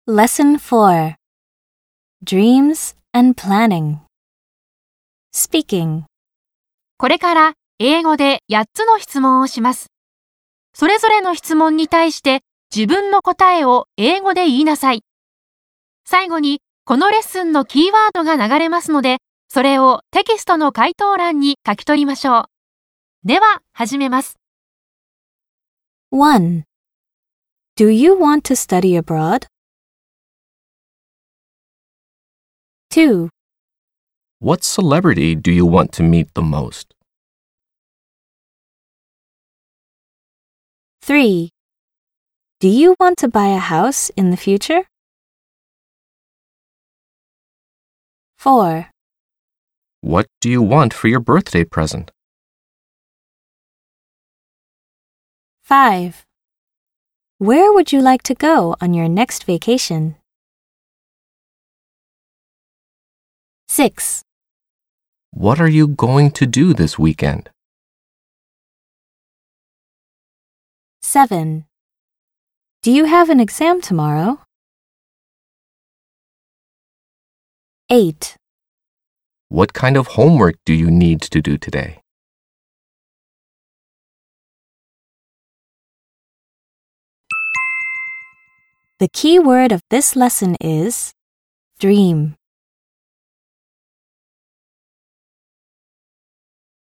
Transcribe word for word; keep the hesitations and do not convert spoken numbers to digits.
Lesson four. Dreams and Planning. Speaking. これから英語でやっつの質問をします。それぞれの質問に対して自分の答えを英語で言いなさい。最後にこのレッスンのキーワードが流れますので、それをテキストの回答欄に書き取りましょう。では始めます。 one. Do you want to study abroad? two. What celebrity do you want to meet the most? three. Do you want to buy a house in the future? four. What do you want for your birthday present? five. Where would you like to go on your next vacation? six. What are you going to do this weekend? seven. Do you have an exam tomorrow? eight. What kind of homework do you need to do today? The key word of this lesson is dream.